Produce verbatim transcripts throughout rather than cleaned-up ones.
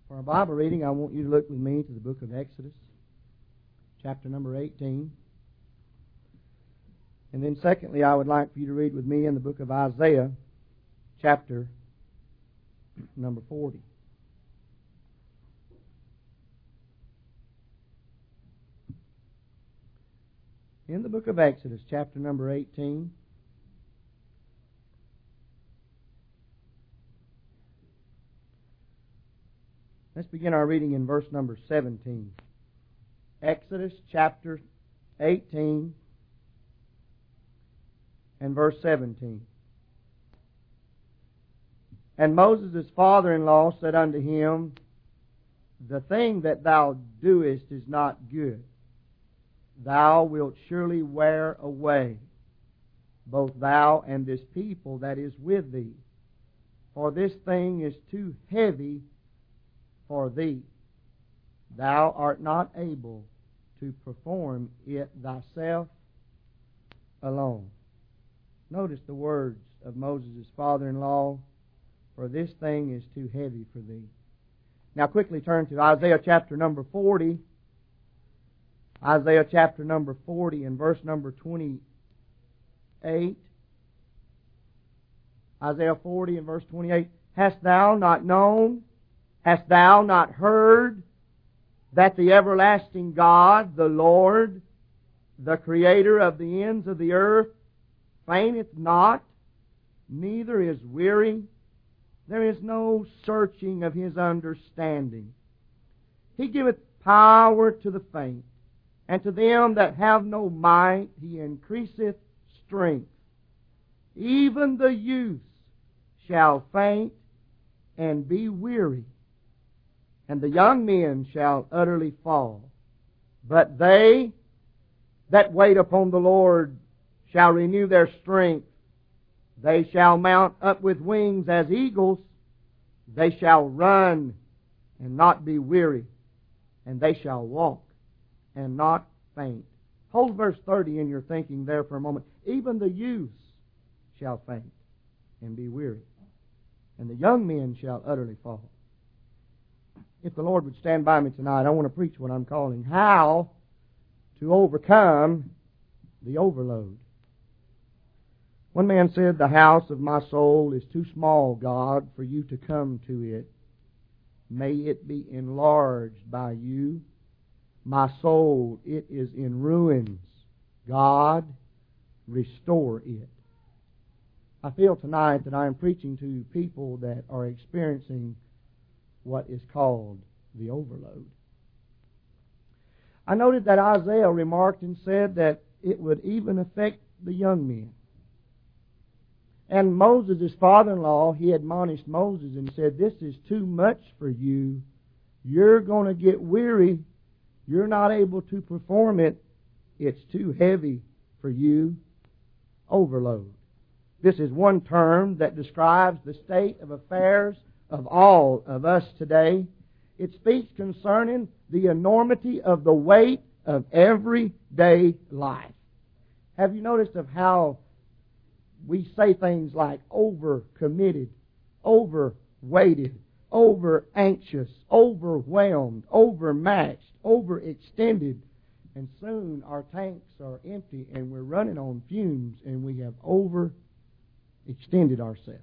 For our Bible reading, I want you to look with me to the book of Exodus, chapter number eighteen. And then secondly, I would like for you to read with me in the book of Isaiah, chapter number forty. In the book of Exodus, chapter number eighteen, let's begin our reading in verse number seventeen. Exodus chapter eighteen and verse seventeen. And Moses' father-in-law said unto him, The thing that thou doest is not good. Thou wilt surely wear away, both thou and this people that is with thee. For this thing is too heavy for thee. Thou art not able to perform it thyself alone. Notice the words of Moses' father-in-law, for this thing is too heavy for thee. Now quickly turn to Isaiah chapter number forty. Isaiah chapter number forty and verse number twenty-eight. Isaiah forty and verse twenty-eight. Hast thou not known, hast thou not heard, that the everlasting God, the Lord, the Creator of the ends of the earth, fainteth not, neither is weary? There is no searching of His understanding. He giveth power to the faint, and to them that have no might He increaseth strength. Even the youths shall faint and be weary, and the young men shall utterly fall. But they that wait upon the Lord shall renew their strength. They shall mount up with wings as eagles. They shall run and not be weary, and they shall walk and not faint. Hold verse thirty in your thinking there for a moment. Even the youths shall faint and be weary, and the young men shall utterly fall. If the Lord would stand by me tonight, I want to preach what I'm calling How to Overcome the Overload. One man said, The house of my soul is too small, God, for you to come to it. May it be enlarged by you. My soul, it is in ruins. God, restore it. I feel tonight that I am preaching to people that are experiencing what is called the overload. I noted that Isaiah remarked and said that it would even affect the young men. And Moses, his father-in-law, he admonished Moses and said, This is too much for you. You're going to get weary. You're not able to perform it. It's too heavy for you. Overload. This is one term that describes the state of affairs of all of us today. It speaks concerning the enormity of the weight of everyday life. Have you noticed of how we say things like over-committed, over-weighted, over-anxious, overwhelmed, overmatched, overextended, and soon our tanks are empty and we're running on fumes and we have overextended ourselves.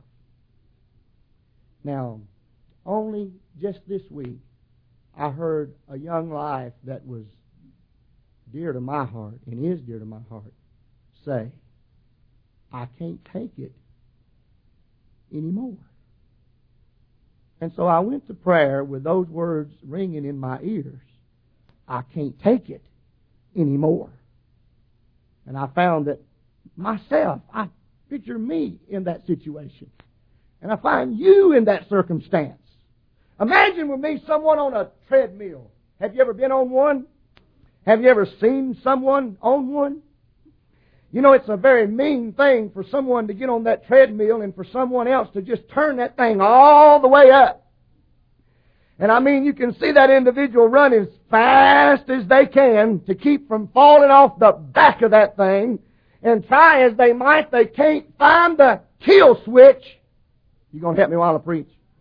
Now, only just this week, I heard a young life that was dear to my heart and is dear to my heart say, I can't take it anymore. And so I went to prayer with those words ringing in my ears. I can't take it anymore. And I found that myself, I picture me in that situation. And I find you in that circumstance. Imagine with me someone on a treadmill. Have you ever been on one? Have you ever seen someone on one? You know, it's a very mean thing for someone to get on that treadmill and for someone else to just turn that thing all the way up. And I mean, you can see that individual run as fast as they can to keep from falling off the back of that thing. And try as they might, they can't find the kill switch. You going to help me while I preach?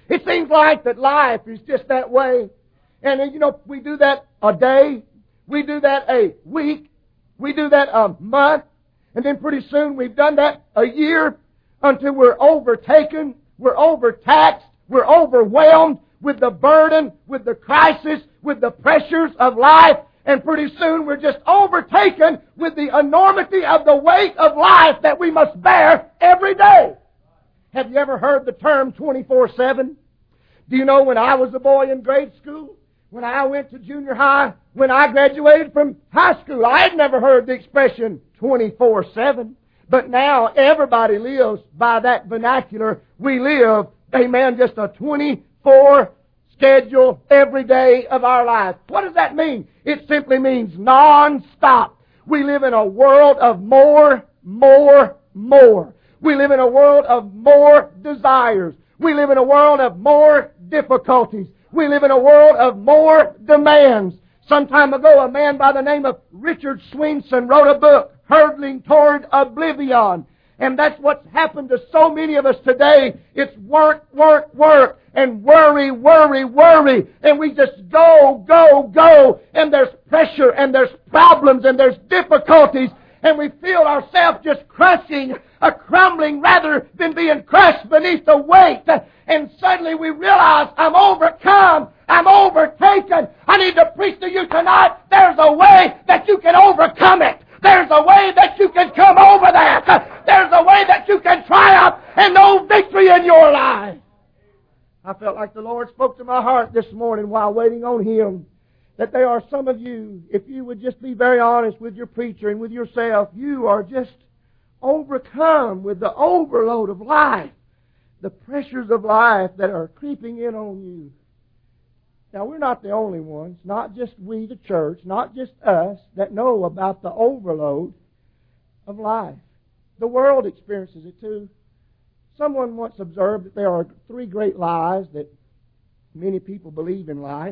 It seems like that life is just that way. And, you know, we do that a day. We do that a week. We do that a month. And then pretty soon we've done that a year until we're overtaken, we're overtaxed, we're overwhelmed with the burden, with the crisis, with the pressures of life. And pretty soon we're just overtaken with the enormity of the weight of life that we must bear every day. Have you ever heard the term twenty-four seven? Do you know when I was a boy in grade school, when I went to junior high, when I graduated from high school, I had never heard the expression twenty-four seven. But now everybody lives by that vernacular. We live, amen, just a twenty-four schedule every day of our life. What does that mean? It simply means non-stop. We live in a world of more, more, more. We live in a world of more desires. We live in a world of more difficulties. We live in a world of more demands. Some time ago, a man by the name of Richard Swinson wrote a book, Hurtling Toward Oblivion. And that's what's happened to so many of us today. It's work, work, work, and worry, worry, worry. And we just go, go, go. And there's pressure, and there's problems, and there's difficulties. And we feel ourselves just crushing, uh, crumbling rather than being crushed beneath the weight. And suddenly we realize, I'm overcome. I'm overtaken. I need to preach to you tonight. There's a way that you can overcome it. There's a way that you can come over that. There's a way that you can triumph and know victory in your life. I felt like the Lord spoke to my heart this morning while waiting on Him, that there are some of you, if you would just be very honest with your preacher and with yourself, you are just overcome with the overload of life, the pressures of life that are creeping in on you. Now, we're not the only ones, not just we, the church, not just us, that know about the overload of life. The world experiences it too. Someone once observed that there are three great lies that many people believe in life.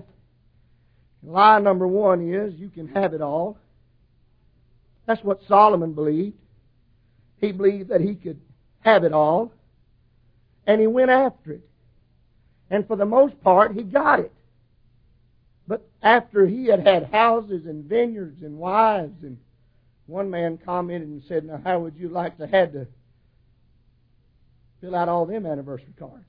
Lie number one is, you can have it all. That's what Solomon believed. He believed that he could have it all, and he went after it. And for the most part, he got it. But after he had had houses and vineyards and wives, and one man commented and said, now how would you like to have to fill out all them anniversary cards?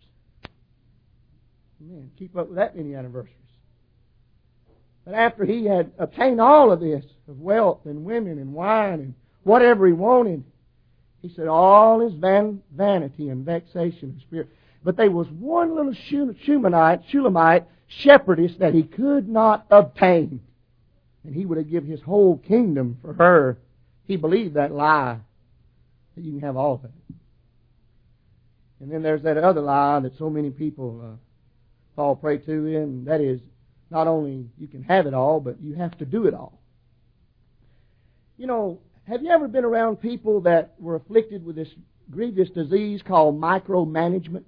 Man, keep up with that many anniversaries. But after he had obtained all of this, of wealth and women and wine and whatever he wanted, he said, all is van- vanity and vexation of spirit. But there was one little Shulamite, Shulamite shepherdess that he could not obtain. And he would have given his whole kingdom for her. He believed that lie, that you can have all of it. And then there's that other lie that so many people uh, fall prey to, and that is, not only you can have it all, but you have to do it all. You know, have you ever been around people that were afflicted with this grievous disease called micromanagement?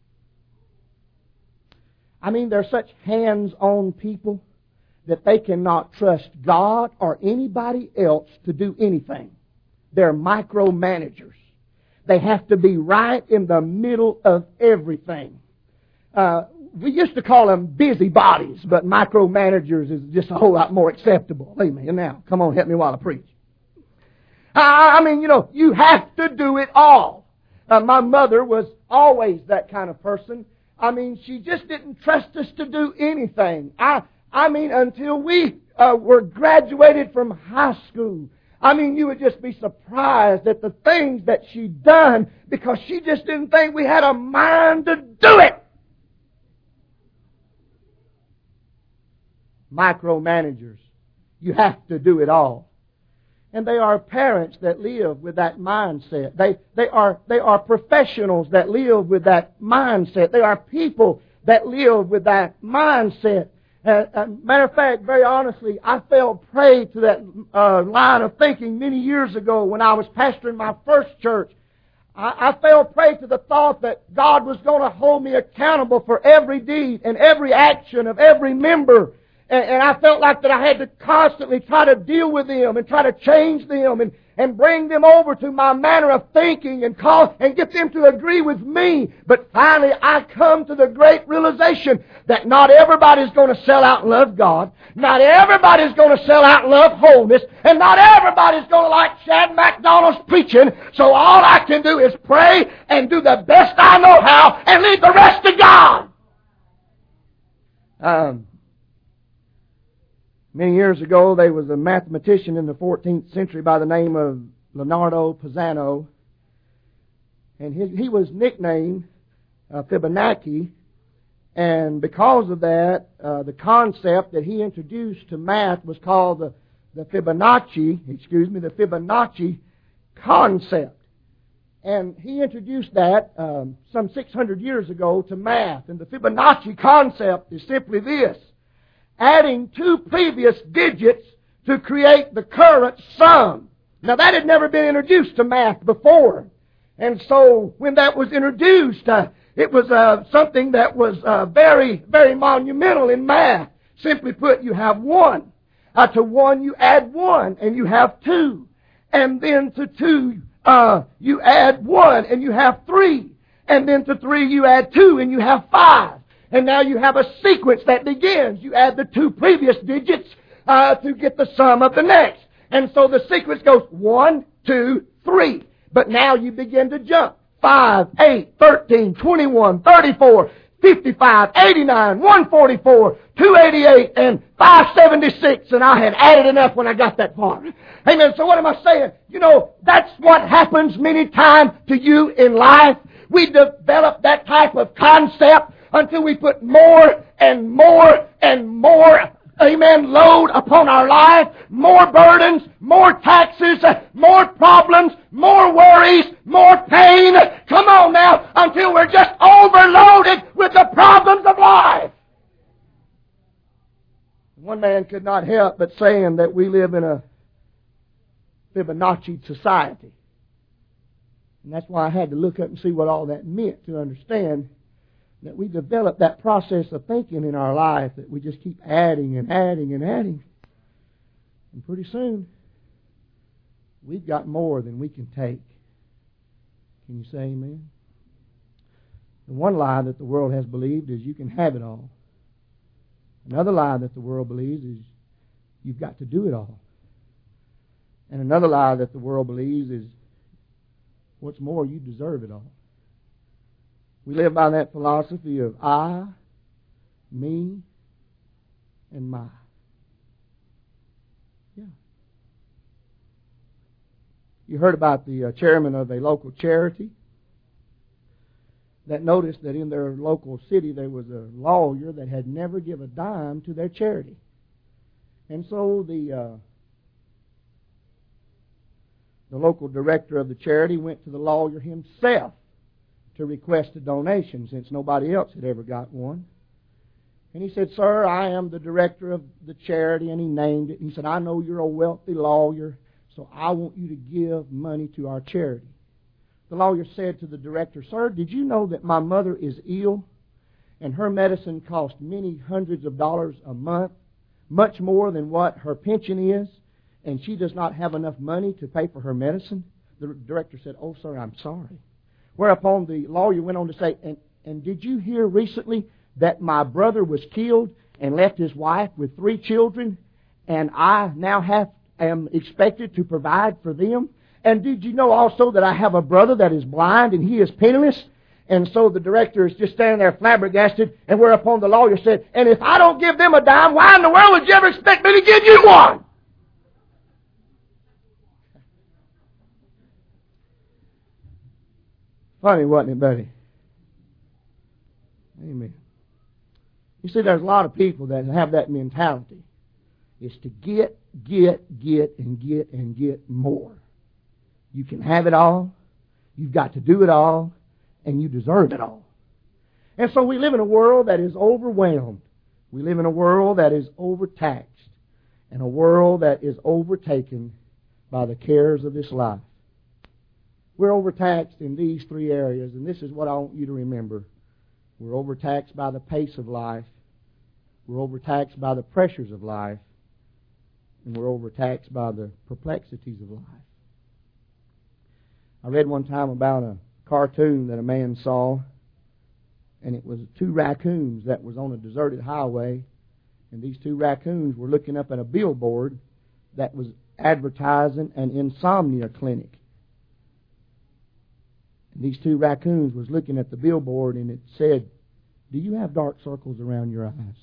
I mean, they're such hands-on people that they cannot trust God or anybody else to do anything. They're micromanagers. They have to be right in the middle of everything. Uh, we used to call them busybodies, but micromanagers is just a whole lot more acceptable. Amen. Now, come on, help me while I preach. I, I mean, you know, you have to do it all. Uh, my mother was always that kind of person. I mean, she just didn't trust us to do anything. I, I mean, until we uh, were graduated from high school. I mean, you would just be surprised at the things that she'd done because she just didn't think we had a mind to do it. Micromanagers. You have to do it all. And they are parents that live with that mindset. They, they, are, they are professionals that live with that mindset. They are people that live with that mindset. Uh, uh, matter of fact, very honestly, I fell prey to that uh, line of thinking many years ago when I was pastoring my first church. I, I fell prey to the thought that God was going to hold me accountable for every deed and every action of every member. And, and I felt like that I had to constantly try to deal with them and try to change them and, and bring them over to my manner of thinking and call and get them to agree with me. But finally I come to the great realization that not everybody's going to sell out and love God. Not everybody's going to sell out and love wholeness. And not everybody's going to like Chad McDonald's preaching. So all I can do is pray and do the best I know how and leave the rest to God. Um, many years ago, there was a mathematician in the fourteenth century by the name of Leonardo Pisano, and he, he was nicknamed uh, Fibonacci, and because of that, uh, the concept that he introduced to math was called the, the Fibonacci, excuse me, the Fibonacci concept. And he introduced that um, some six hundred years ago to math. And the Fibonacci concept is simply this: adding two previous digits to create the current sum. Now that had never been introduced to math before. And so when that was introduced, uh, it was uh, something that was uh, very, very monumental in math. Simply put, you have one. Uh, to one you add one and you have two. And then to two Uh, you add one and you have three. And then to three you add two and you have five. And now you have a sequence that begins. You add the two previous digits uh, to get the sum of the next. And so the sequence goes one, two, three. But now you begin to jump. five, eight, thirteen, twenty-one, thirty-four, fifty-five, eighty-nine, one forty-four, two eighty-eight, and five seventy-six, and I had added enough when I got that far. Amen. So what am I saying? You know, that's what happens many times to you in life. We develop that type of concept until we put more and more and more, amen, load upon our life, more burdens, more taxes, more problems, more worries, more pain. Come on now, until we're just overloaded with the problems of life. One man could not help but saying that we live in a Fibonacci society. And that's why I had to look up and see what all that meant to understand that we develop that process of thinking in our life that we just keep adding and adding and adding. And pretty soon, we've got more than we can take. Can you say amen? The one lie that the world has believed is you can have it all. Another lie that the world believes is you've got to do it all. And another lie that the world believes is, what's more, you deserve it all. We live by that philosophy of I, me, and my. Yeah. You heard about the uh, chairman of a local charity that noticed that in their local city there was a lawyer that had never given a dime to their charity. And so the uh, the local director of the charity went to the lawyer himself to request a donation, since nobody else had ever got one. And he said, "Sir, I am the director of the charity," and he named it. He said, "I know you're a wealthy lawyer, so I want you to give money to our charity." The lawyer said to the director, "Sir, did you know that my mother is ill, and her medicine costs many hundreds of dollars a month, much more than what her pension is, and she does not have enough money to pay for her medicine?" The director said, "Oh, sir, I'm sorry." Whereupon the lawyer went on to say, and, and did you hear recently that my brother was killed and left his wife with three children, and I now have am expected to provide for them? And did you know also that I have a brother that is blind and he is penniless?" And so the director is just standing there flabbergasted, and whereupon the lawyer said, "And if I don't give them a dime, why in the world would you ever expect me to give you one?" Funny, wasn't it, buddy? Amen. You see, there's a lot of people that have that mentality. It's to get, get, get, and get, and get more. You can have it all. You've got to do it all. And you deserve it all. And so we live in a world that is overwhelmed. We live in a world that is overtaxed. And a world that is overtaken by the cares of this life. We're overtaxed in these three areas, and this is what I want you to remember. We're overtaxed by the pace of life. We're overtaxed by the pressures of life. And we're overtaxed by the perplexities of life. I read one time about a cartoon that a man saw, and it was two raccoons that was on a deserted highway, and these two raccoons were looking up at a billboard that was advertising an insomnia clinic. And these two raccoons was looking at the billboard, and it said, "Do you have dark circles around your eyes?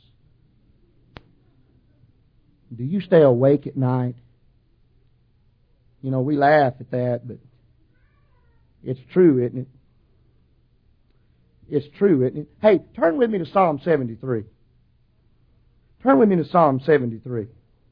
Do you stay awake at night?" You know, we laugh at that, but it's true, isn't it? It's true, isn't it? Hey, turn with me to Psalm seventy-three. Turn with me to Psalm seventy-three.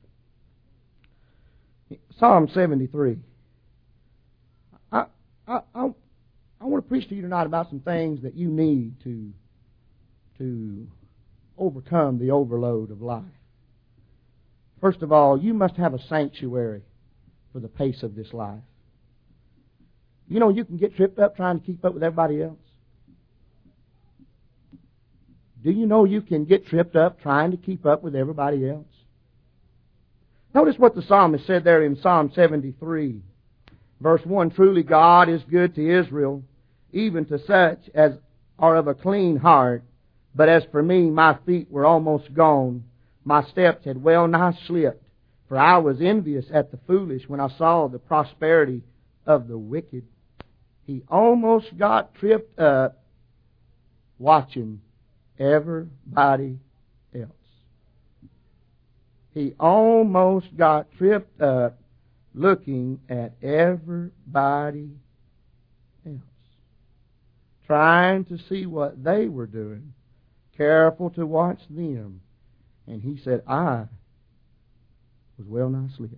Psalm seventy-three. I, I, I, I want to preach to you tonight about some things that you need to, to overcome the overload of life. First of all, you must have a sanctuary for the pace of this life. You know, you can get tripped up trying to keep up with everybody else. Do you know you can get tripped up trying to keep up with everybody else? Notice what the psalmist said there in Psalm seventy-three, verse one, "Truly God is good to Israel, even to such as are of a clean heart. But as for me, my feet were almost gone. My steps had well nigh slipped. For I was envious at the foolish when I saw the prosperity of the wicked." He almost got tripped up watching everybody else. He almost got tripped up looking at everybody else, trying to see what they were doing, careful to watch them. And he said, I was well nigh slipped.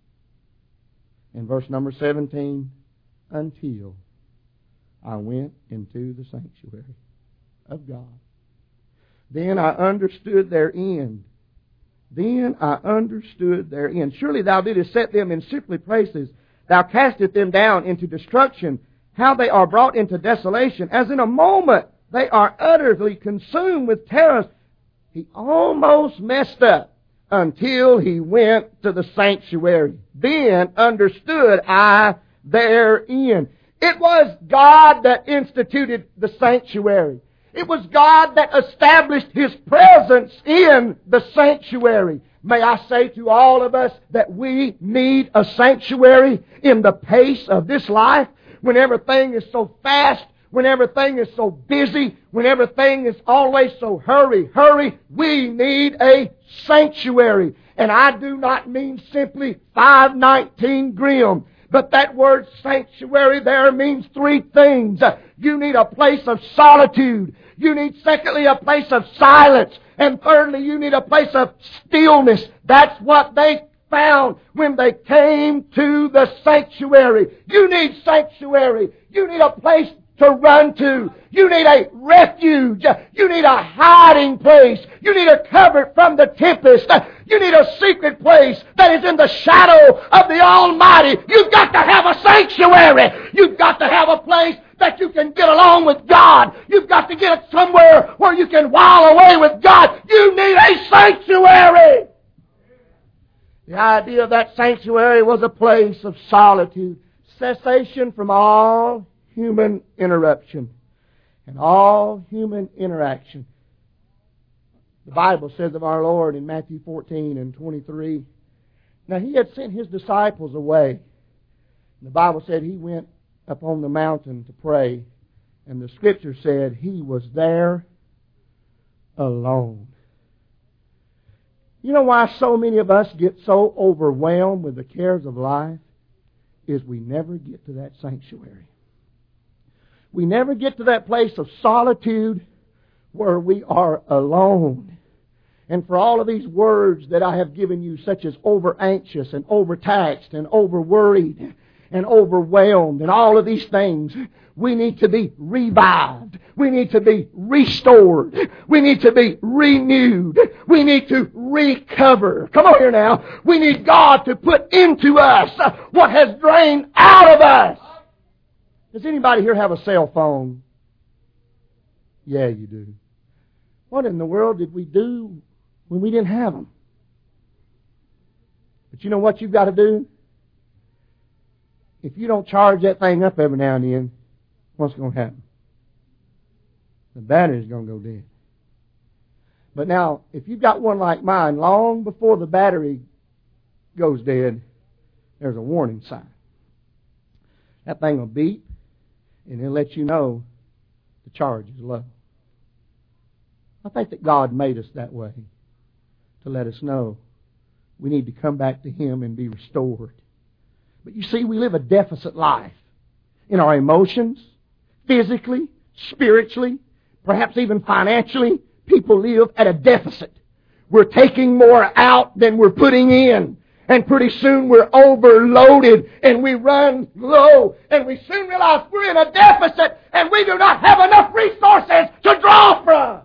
In verse number seventeen, "Until I went into the sanctuary of God. Then I understood their end. Then I understood their end. Surely thou didst set them in secret places. Thou castest them down into destruction. How they are brought into desolation. As in a moment they are utterly consumed with terrors." He almost messed up until he went to the sanctuary. Then understood I their end. It was God that instituted the sanctuary. It was God that established His presence in the sanctuary. May I say to all of us that we need a sanctuary in the pace of this life, when everything is so fast, when everything is so busy, when everything is always so hurry, hurry. We need a sanctuary. And I do not mean simply five nineteen Grimm. But that word sanctuary there means three things. You need a place of solitude. You need, secondly, a place of silence. And thirdly, you need a place of stillness. That's what they found when they came to the sanctuary. You need sanctuary. You need a place to run to. You need a refuge. You need a hiding place. You need a cover from the tempest. You need a secret place that is in the shadow of the Almighty. You've got to have a sanctuary. You've got to have a place that you can get along with God. You've got to get somewhere where you can while away with God. You need a sanctuary. The idea of that sanctuary was a place of solitude, cessation from all human interruption and all human interaction. The Bible says of our Lord in Matthew fourteen and twenty-three, now He had sent His disciples away. The Bible said He went up on the mountain to pray, and the Scripture said He was there alone. You know why so many of us get so overwhelmed with the cares of life? Is we never get to that sanctuary. We never get to that place of solitude where we are alone. And for all of these words that I have given you, such as over anxious and overtaxed and over worried and overwhelmed and all of these things, we need to be revived. We need to be restored. We need to be renewed. We need to recover. Come on here now. We need God to put into us what has drained out of us. Does anybody here have a cell phone? Yeah, you do. What in the world did we do when we didn't have them? But you know what you've got to do? if you don't charge that thing up every now and then, what's going to happen? The battery's going to go dead. But now, if you've got one like mine, long before the battery goes dead, there's a warning sign. That thing will beep, and it'll let you know the charge is low. I think that God made us that way to let us know we need to come back to Him and be restored. But you see, we live a deficit life in our emotions, physically, spiritually, perhaps even financially. People live at a deficit. We're taking more out than we're putting in. And pretty soon we're overloaded and we run low. And we soon realize we're in a deficit and we do not have enough resources to draw from.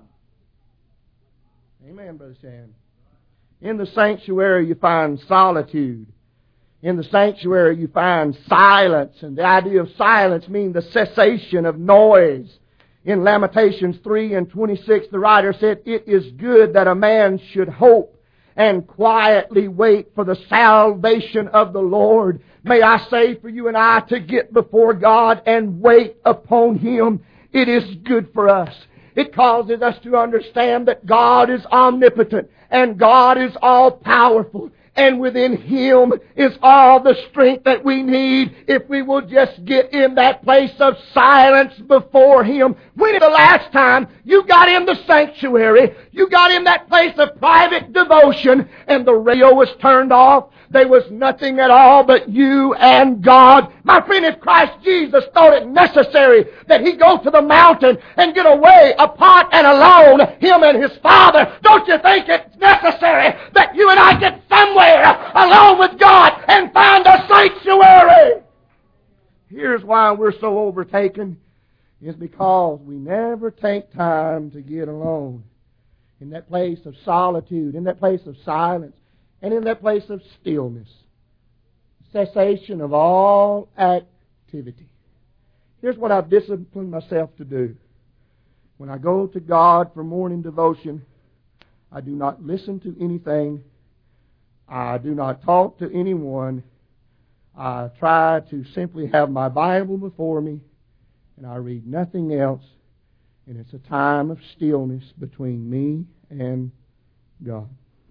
Amen, Brother Shan. In the sanctuary you find solitude. In the sanctuary you find silence. And the idea of silence means the cessation of noise. In Lamentations three and twenty-six, the writer said, "It is good that a man should hope and quietly wait for the salvation of the Lord." May I say for you and I to get before God and wait upon Him. It is good for us. It causes us to understand that God is omnipotent and God is all-powerful. And within Him is all the strength that we need if we will just get in that place of silence before Him. When is the last time you got in the sanctuary, you got in that place of private devotion, and the radio was turned off? There was nothing at all but you and God. My friend, if Christ Jesus thought it necessary that He go to the mountain and get away apart and alone, Him and His Father, don't you think it's necessary that you and I get somewhere alone with God and find a sanctuary? Here's why we're so overtaken. It's because we never take time to get alone in that place of solitude, in that place of silence, and in that place of stillness. Cessation of all activity. Here's what I've disciplined myself to do. When I go to God for morning devotion, I do not listen to anything. I do not talk to anyone. I try to simply have my Bible before me, and I read nothing else. And it's a time of stillness between me and God.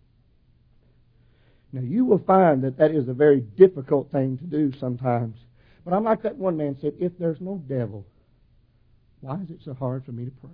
Now, you will find that that is a very difficult thing to do sometimes. But I'm like that one man said, if there's no devil, why is it so hard for me to pray?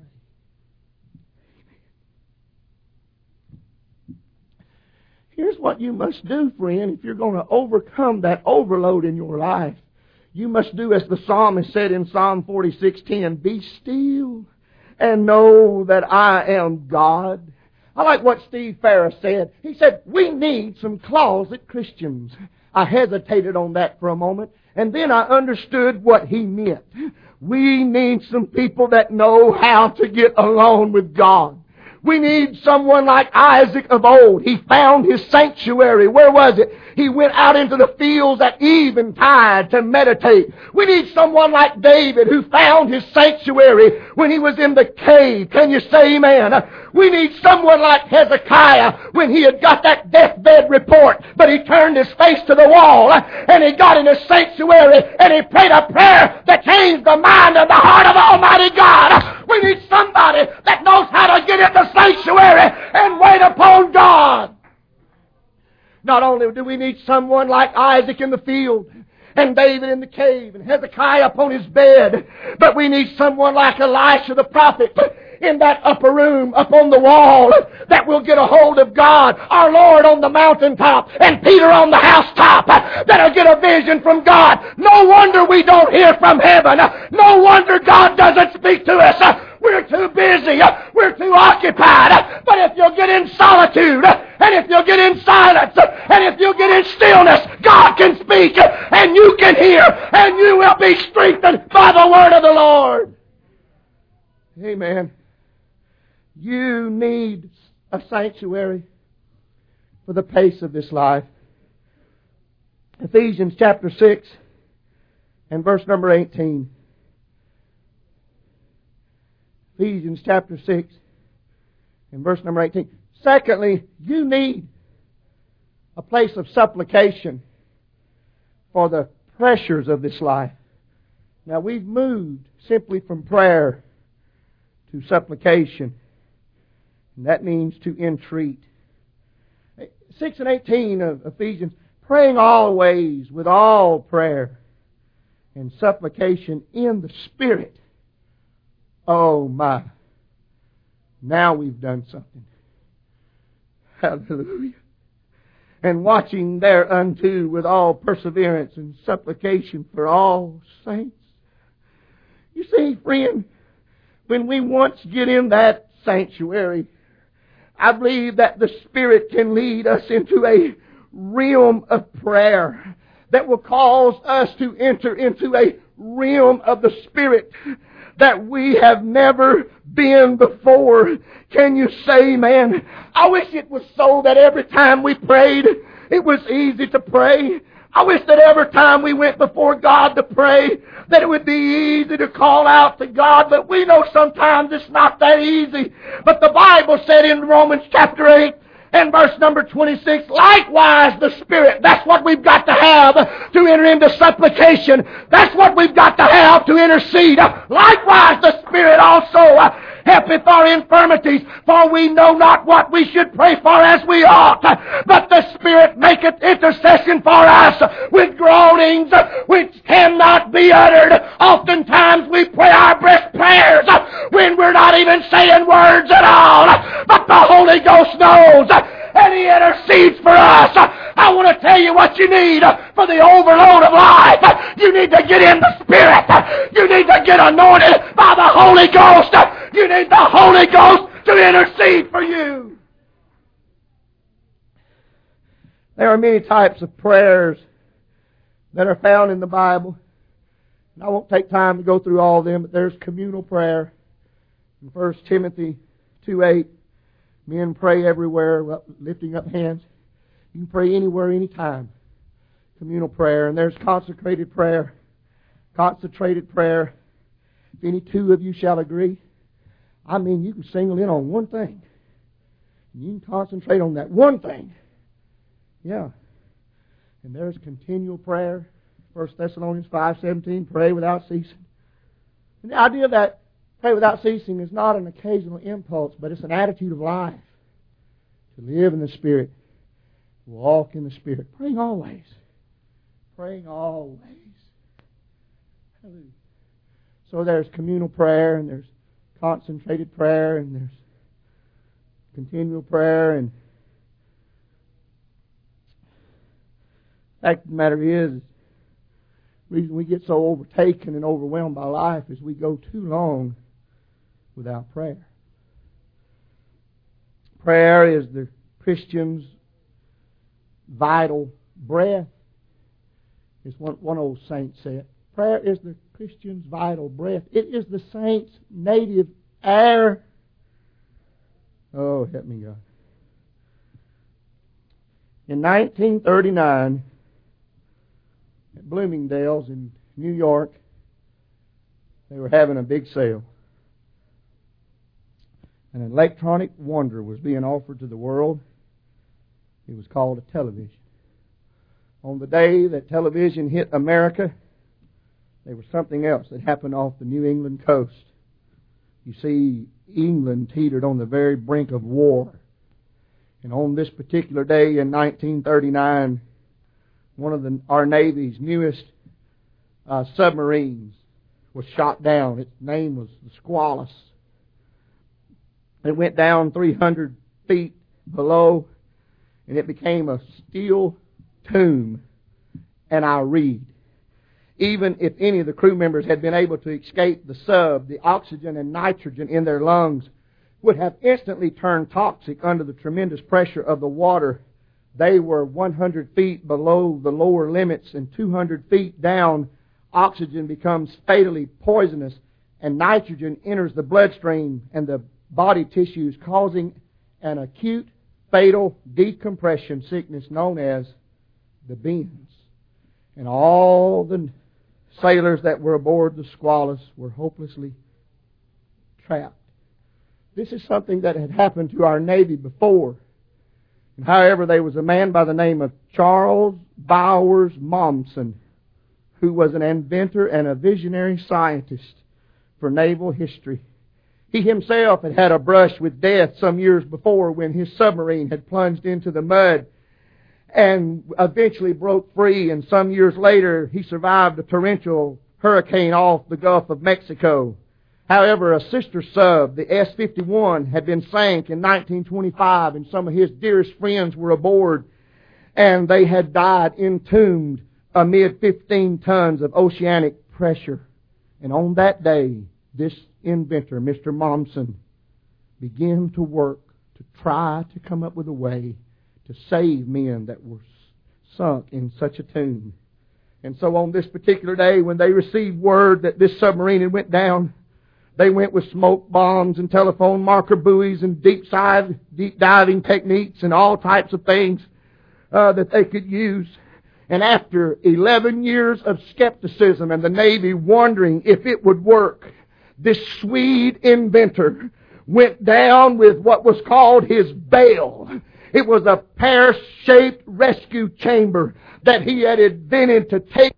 Here's what you must do, friend, if you're going to overcome that overload in your life. You must do as the psalmist said in Psalm forty-six ten, "Be still and know that I am God." I like what Steve Ferris said. He said, we need some closet Christians. I hesitated on that for a moment, and then I understood what he meant. We need some people that know how to get alone with God. We need someone like Isaac of old. He found his sanctuary. Where was it? He went out into the fields at eventide to meditate. We need someone like David who found his sanctuary when he was in the cave. Can you say amen? We need someone like Hezekiah when he had got that deathbed report, but he turned his face to the wall and he got in his sanctuary and he prayed a prayer that changed the mind and the heart of Almighty God. We need somebody that knows how to get in the sanctuary and wait upon God. Not only do we need someone like Isaac in the field, and David in the cave, and Hezekiah upon his bed, but we need someone like Elisha the prophet in that upper room, up on the wall, that will get a hold of God, our Lord on the mountaintop, and Peter on the housetop, that'll get a vision from God. No wonder we don't hear from heaven. No wonder God doesn't speak to us. We're too busy. We're too occupied. But if you'll get in solitude, and if you'll get in silence, and if you'll get in stillness, God can speak, and you can hear, and you will be strengthened by the word of the Lord. Amen. You need a sanctuary for the pace of this life. Ephesians chapter six and verse number eighteen. Ephesians chapter six and verse number eighteen. Secondly, you need a place of supplication for the pressures of this life. Now we've moved simply from prayer to supplication. And that means to entreat. six and eighteen of Ephesians, praying always with all prayer and supplication in the Spirit. Oh my. Now we've done something. Hallelujah. And watching thereunto with all perseverance and supplication for all saints. You see, friend, when we once get in that sanctuary, I believe that the Spirit can lead us into a realm of prayer that will cause us to enter into a realm of the Spirit that we have never been before. Can you say, man, I wish it was so that every time we prayed, it was easy to pray. I wish that every time we went before God to pray, that it would be easy to call out to God, but we know sometimes it's not that easy. But the Bible said in Romans chapter eight, and verse number twenty-six, likewise the Spirit, that's what we've got to have to enter into supplication. That's what we've got to have to intercede. Likewise the Spirit also helpeth our infirmities, for we know not what we should pray for as we ought. But the Spirit maketh intercession for us with groanings which cannot be uttered. Oftentimes we pray our best prayers when we're not even saying words at all. But the Holy Ghost knows, and He intercedes for us. I want to tell you what you need for the overload of life. You need to get in the Spirit. You need to get anointed by the Holy Ghost. You need the Holy Ghost to intercede for you. There are many types of prayers that are found in the Bible. And I won't take time to go through all of them, but there's communal prayer. In First Timothy two eight, men pray everywhere, lifting up hands. You can pray anywhere, anytime. Communal prayer. And there's consecrated prayer, concentrated prayer. If any two of you shall agree, I mean, you can single in on one thing. You can concentrate on that one thing. Yeah. And there's continual prayer. First Thessalonians five seventeen, pray without ceasing. And the idea that pray without ceasing is not an occasional impulse, but it's an attitude of life. To live in the Spirit. To walk in the Spirit. Praying always. Praying always. So there's communal prayer, and there's concentrated prayer, and there's continual prayer, and the fact of the matter is, the reason we get so overtaken and overwhelmed by life is we go too long without prayer. Prayer is the Christian's vital breath. As one, one old saint said, prayer is the Christian's vital breath. It is the saint's native air. Oh, help me, God. In nineteen thirty-nine, at Bloomingdale's in New York, they were having a big sale. An electronic wonder was being offered to the world. It was called a television. On the day that television hit America, there was something else that happened off the New England coast. You see, England teetered on the very brink of war. And on this particular day in nineteen thirty-nine, one of the, our Navy's newest uh, submarines was shot down. Its name was the Squalus. It went down three hundred feet below, and it became a steel tomb. And I read, even if any of the crew members had been able to escape the sub, the oxygen and nitrogen in their lungs would have instantly turned toxic under the tremendous pressure of the water. They were one hundred feet below the lower limits, and two hundred feet down, oxygen becomes fatally poisonous, and nitrogen enters the bloodstream and the body tissues, causing an acute, fatal decompression sickness known as the bends. And all the sailors that were aboard the Squalus were hopelessly trapped. This is something that had happened to our Navy before. And however, there was a man by the name of Charles Bowers Momsen who was an inventor and a visionary scientist for naval history. He himself had had a brush with death some years before when his submarine had plunged into the mud and eventually broke free, and some years later he survived a torrential hurricane off the Gulf of Mexico. However, a sister sub, the S fifty-one, had been sank in nineteen twenty-five, and some of his dearest friends were aboard, and they had died entombed amid fifteen tons of oceanic pressure. And on that day, this inventor, Mister Mommsen, began to work to try to come up with a way to save men that were sunk in such a tomb. And so on this particular day, when they received word that this submarine had went down, they went with smoke bombs and telephone marker buoys and deep side, deep diving techniques and all types of things uh, that they could use. And after eleven years of skepticism and the Navy wondering if it would work, this Swede inventor went down with what was called his bale. It was a pear-shaped rescue chamber that he had invented to take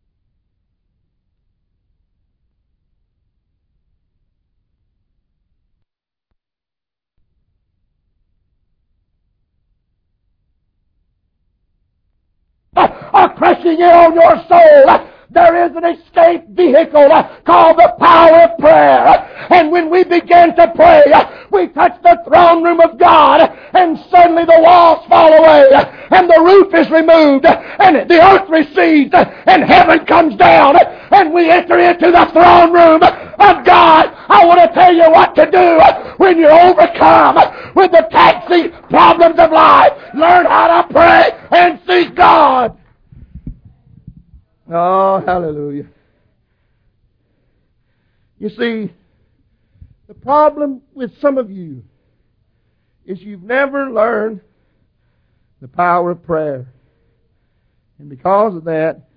are crushing in on your soul. There is an escape vehicle called the power of prayer. And when we begin to pray, we touch the throne room of God, and suddenly the walls fall away, and the roof is removed, and the earth recedes, and heaven comes down, and we enter into the throne room of God. I want to tell you what to do when you're overcome with the taxing problems of life. Learn how to pray and seek God. Oh, hallelujah. You see, the problem with some of you is you've never learned the power of prayer. And because of that,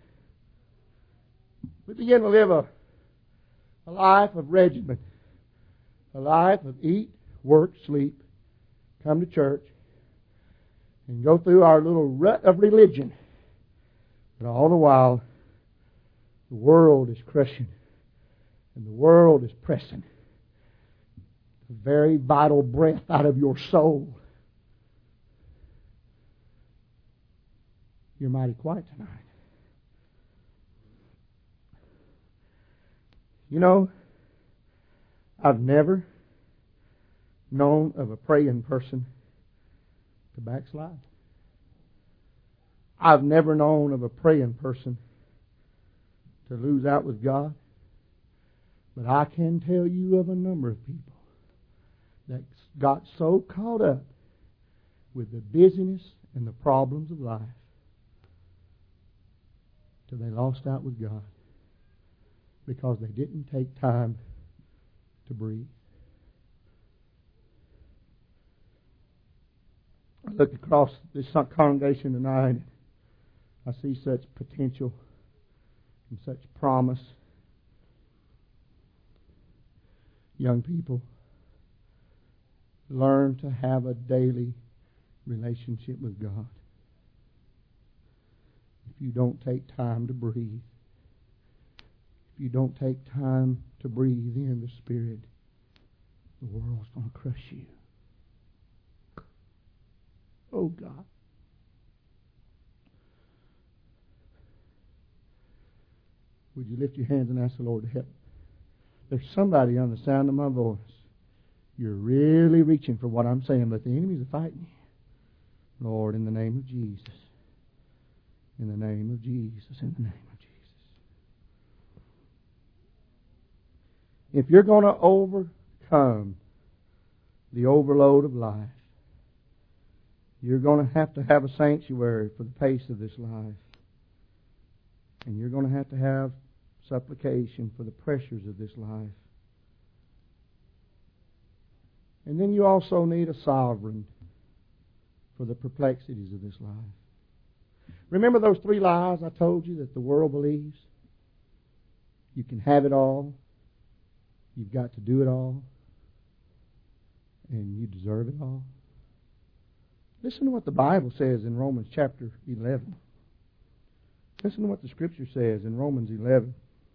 we begin to live a, a life of regimen. A life of eat, work, sleep, come to church, and go through our little rut of religion. But all the while, the world is crushing, and the world is pressing the very vital breath out of your soul. You're mighty quiet tonight. You know, I've never known of a praying person to backslide. I've never known of a praying person to lose out with God. But I can tell you of a number of people that got so caught up with the busyness and the problems of life till they lost out with God because they didn't take time to breathe. I look across this congregation tonight, I see such potential and such promise. Young people, learn to have a daily relationship with God. If you don't take time to breathe, if you don't take time to breathe in the Spirit, the world's going to crush you. Oh, God. Would you lift your hands and ask the Lord to help? There's somebody on the sound of my voice. You're really reaching for what I'm saying, but the enemies are fighting you. Lord, in the name of Jesus. In the name of Jesus. In the name of Jesus. If you're going to overcome the overload of life, you're going to have to have a sanctuary for the pace of this life. And you're going to have to have supplication for the pressures of this life. And then you also need a sovereign for the perplexities of this life. Remember those three lies I told you that the world believes? You can have it all. You've got to do it all. And you deserve it all. Listen to what the Bible says in Romans chapter eleven. Listen to what the Scripture says in Romans eleven.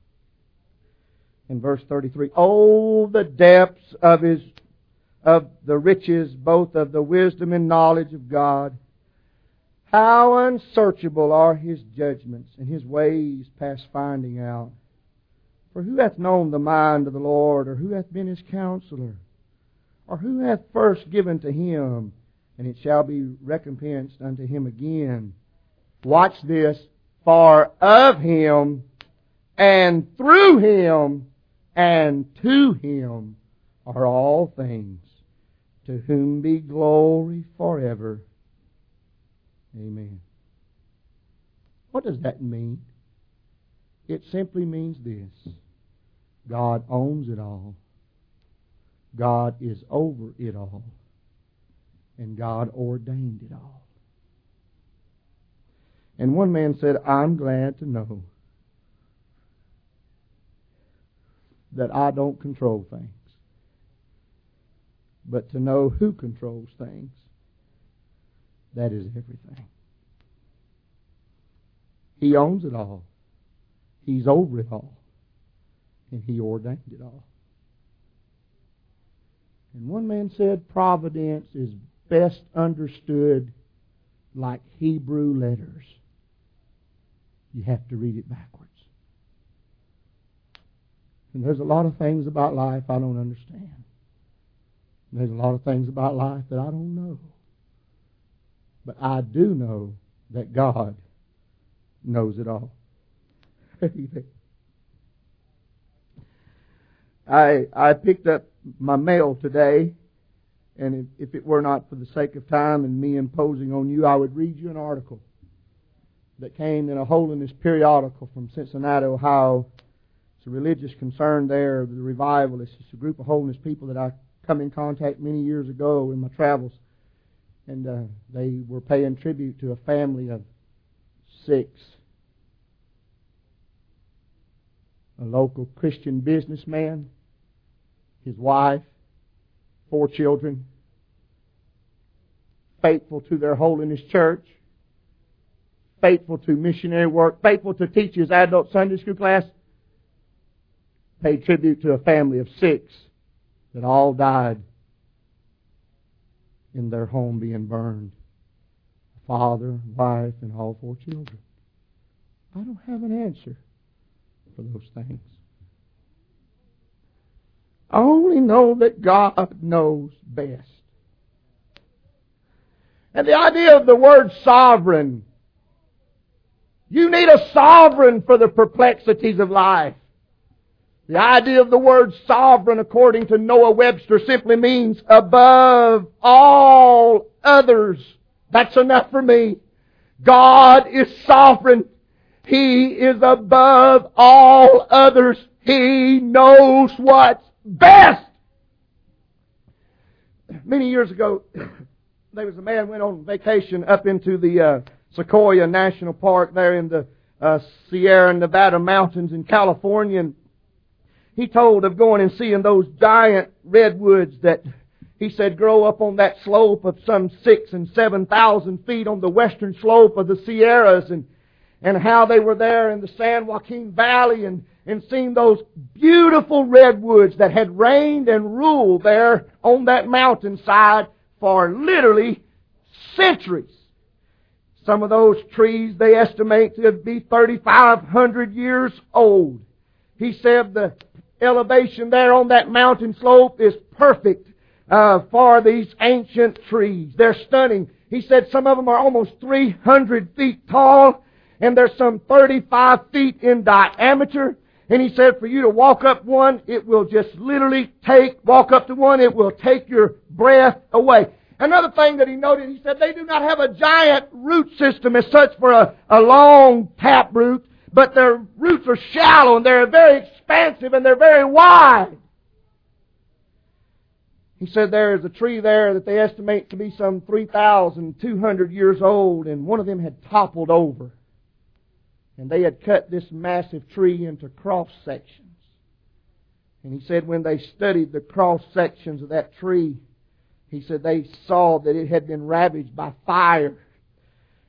In verse thirty-three. Oh, the depths of His, of the riches, both of the wisdom and knowledge of God. How unsearchable are His judgments, and His ways past finding out. For who hath known the mind of the Lord, or who hath been His counselor? Or who hath first given to Him, and it shall be recompensed unto Him again? Watch this. For of Him, and through Him, and to Him are all things, to whom be glory forever. Amen. What does that mean? It simply means this. God owns it all. God is over it all. And God ordained it all. And one man said, I'm glad to know that I don't control things, but to know who controls things, that is everything. He owns it all. He's over it all. And He ordained it all. And one man said, providence is best understood like Hebrew letters. You have to read it backwards. And there's a lot of things about life I don't understand. And there's a lot of things about life that I don't know. But I do know that God knows it all. I I picked up my mail today, and if, if it were not for the sake of time and me imposing on you, I would read you an article that came in a holiness periodical from Cincinnati, Ohio. It's a religious concern there, the Revivalists. It's a group of holiness people that I come in contact many years ago in my travels. And uh, they were paying tribute to a family of six. A local Christian businessman, his wife, four children, faithful to their holiness church, faithful to missionary work, faithful to teach his adult Sunday school class, paid tribute to a family of six that all died in their home being burned. Father, wife, and all four children. I don't have an answer for those things. I only know that God knows best. And the idea of the word sovereign, you need a sovereign for the perplexities of life. The idea of the word sovereign, according to Noah Webster, simply means above all others. That's enough for me. God is sovereign. He is above all others. He knows what's best. Many years ago, there was a man who went on vacation up into the uh, Sequoia National Park there in the uh, Sierra Nevada mountains in California. And he told of going and seeing those giant redwoods that he said grow up on that slope of some six and seven thousand feet on the western slope of the Sierras, and and how they were there in the San Joaquin Valley, and, and seeing those beautiful redwoods that had reigned and ruled there on that mountainside for literally centuries. Some of those trees they estimate to be thirty-five hundred years old. He said the elevation there on that mountain slope is perfect uh, for these ancient trees. They're stunning. He said some of them are almost three hundred feet tall, and they're some thirty-five feet in diameter. And he said for you to walk up one, it will just literally take, walk up to one, it will take your breath away. Another thing that he noted, he said they do not have a giant root system as such for a, a long tap root, but their roots are shallow and they're very expansive and they're very wide. He said there is a tree there that they estimate to be some three thousand two hundred years old, and one of them had toppled over. And they had cut this massive tree into cross sections. And he said when they studied the cross sections of that tree, he said they saw that it had been ravaged by fire.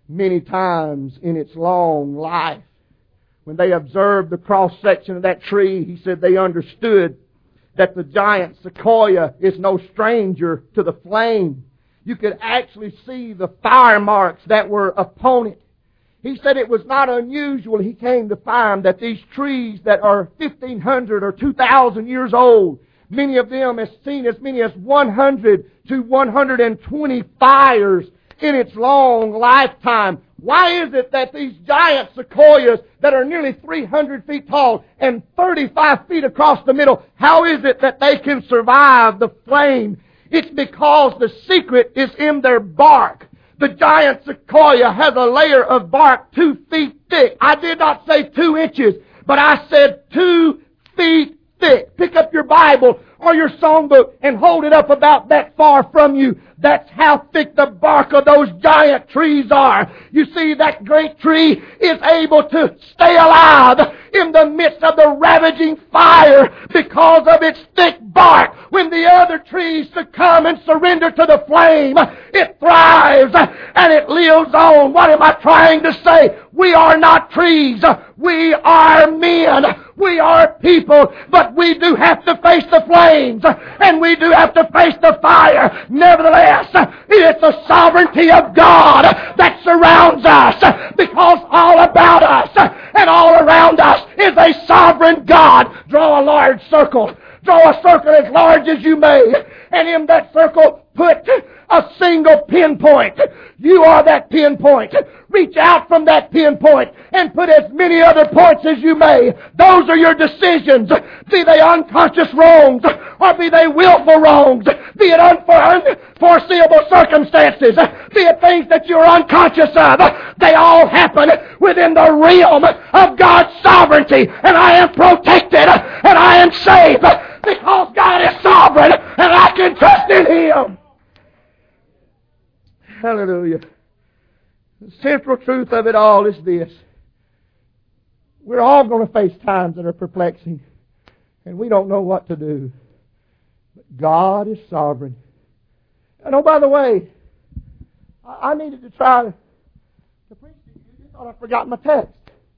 Many times in its long life, when they observed the cross-section of that tree, he said they understood that the giant sequoia is no stranger to the flame. You could actually see the fire marks that were upon it. He said it was not unusual, he came to find, that these trees that are fifteen hundred or two thousand years old, many of them have seen as many as one hundred to one hundred twenty fires in its long lifetime. Why is it that these giant sequoias that are nearly three hundred feet tall and thirty-five feet across the middle, how is it that they can survive the flame? It's because the secret is in their bark. The giant sequoia has a layer of bark two feet thick. I did not say two inches, but I said two feet thick. Pick up your Bible or your songbook and hold it up about that far from you. That's how thick the bark of those giant trees are. You see, that great tree is able to stay alive in the midst of the ravaging fire because of its thick bark. When the other trees succumb and surrender to the flame, it thrives and it lives on. What am I trying to say? We are not trees. We are men. We are people. But we do have to face the flames. And we do have to face the fire. Nevertheless, it is the sovereignty of God that surrounds us, because all about us and all around us is a sovereign God. Draw a large circle. Draw a circle as large as you may. And in that circle, put a single pinpoint. You are that pinpoint. Reach out from that pinpoint and put as many other points as you may. Those are your decisions. Be they unconscious wrongs or be they willful wrongs. Be it unforeseeable circumstances. Be it things that you're unconscious of. They all happen within the realm of God's sovereignty. And I am protected and I am safe because God is sovereign and I can trust in Him. Hallelujah. The central truth of it all is this. We're all going to face times that are perplexing, and we don't know what to do. But God is sovereign. And oh, by the way, I, I needed to try to, to preach to you. You thought I forgot my text.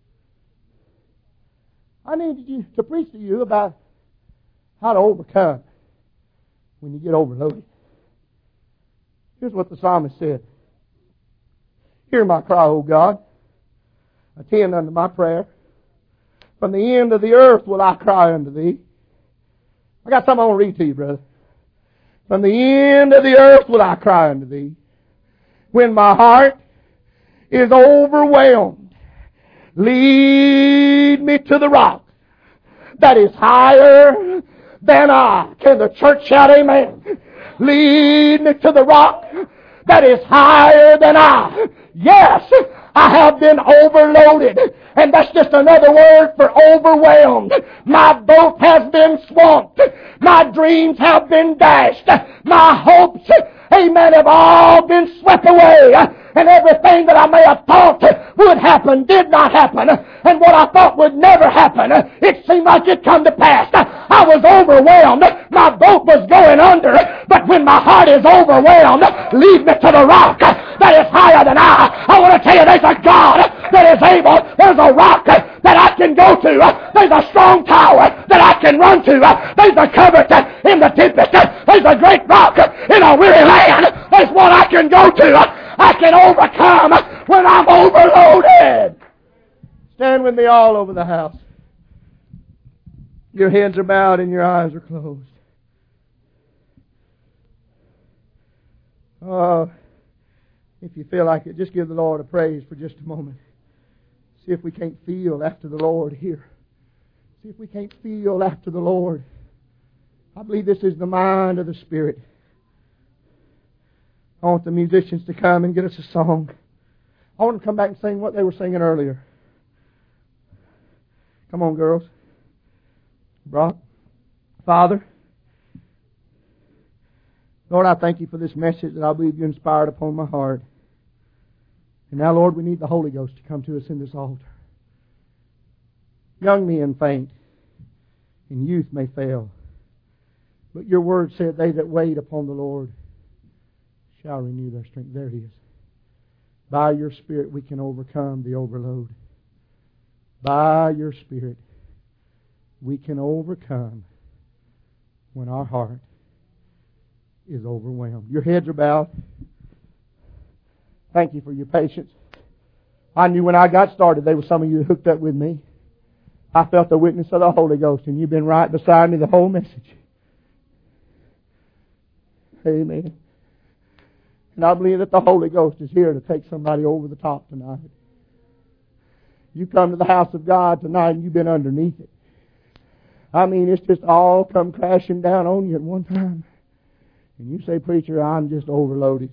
I needed you to preach to you about how to overcome when you get overloaded. Here's what the psalmist said. Hear my cry, O God. Attend unto my prayer. From the end of the earth will I cry unto Thee. I got something I want to read to you, brother. From the end of the earth will I cry unto Thee. When my heart is overwhelmed, lead me to the rock that is higher than I. Can the church shout amen? Lead me to the rock that is higher than I. Yes, I have been overloaded. And that's just another word for overwhelmed. My boat has been swamped. My dreams have been dashed. My hopes, amen, have all been swept away. And everything that I may have thought would happen did not happen. And what I thought would never happen, it seemed like it come to pass. I was overwhelmed. My boat was going under. But when my heart is overwhelmed, lead me to the rock that is higher than I. I want to tell you, there's a God that is able. There's a rock that I can go to. There's a strong tower that I can run to. There's a covert in the tempest. There's a great rock in a weary land. There's one I can go to. I can overcome when I'm overloaded. Stand with me all over the house. Your heads are bowed and your eyes are closed. Oh, if you feel like it, just give the Lord a praise for just a moment. See if we can't feel after the Lord here. See if we can't feel after the Lord. I believe this is the mind of the Spirit. I want the musicians to come and get us a song. I want to come back and sing what they were singing earlier. Come on, girls. Brock. Father, Lord, I thank You for this message that I believe You inspired upon my heart. And now, Lord, we need the Holy Ghost to come to us in this altar. Young men faint, and youth may fail. But Your word said, they that wait upon the Lord shall renew their strength. There it is. By your Spirit we can overcome the overload. By your Spirit we can overcome when our heart is overwhelmed. Your heads are bowed. Thank you for your patience. I knew when I got started there was some of you hooked up with me. I felt the witness of the Holy Ghost, and you've been right beside me the whole message. Amen. And I believe that the Holy Ghost is here to take somebody over the top tonight. You come to the house of God tonight and you've been underneath it. I mean, it's just all come crashing down on you at one time. And you say, preacher, I'm just overloaded.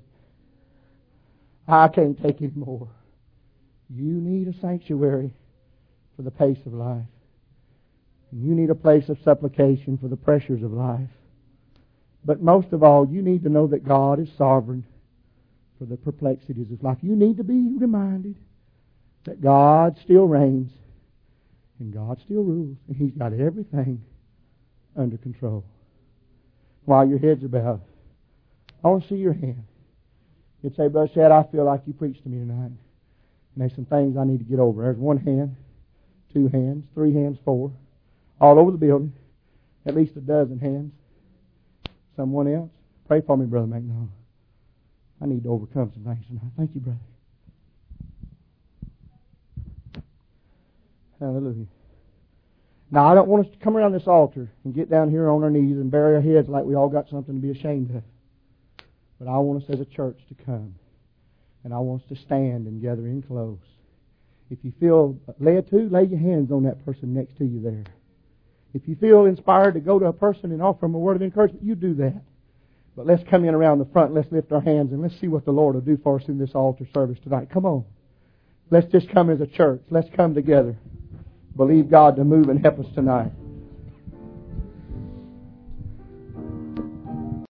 I can't take it more. You need a sanctuary for the pace of life. And you need a place of supplication for the pressures of life. But most of all, you need to know that God is sovereign for the perplexities of life. You need to be reminded that God still reigns and God still rules, and He's got everything under control. While your heads are bowed, I want to see your hand. You'd say, Brother Shad, I feel like you preached to me tonight. And there's some things I need to get over. There's one hand, two hands, three hands, four. All over the building. At least a dozen hands. Someone else? Pray for me, Brother McNaught. I need to overcome some things tonight. Thank you, brother. Hallelujah. Now, I don't want us to come around this altar and get down here on our knees and bury our heads like we all got something to be ashamed of. But I want us as a church to come. And I want us to stand and gather in close. If you feel led to, lay your hands on that person next to you there. If you feel inspired to go to a person and offer them a word of encouragement, you do that. But let's come in around the front. Let's lift our hands and let's see what the Lord will do for us in this altar service tonight. Come on. Let's just come as a church. Let's come together. Believe God to move and help us tonight.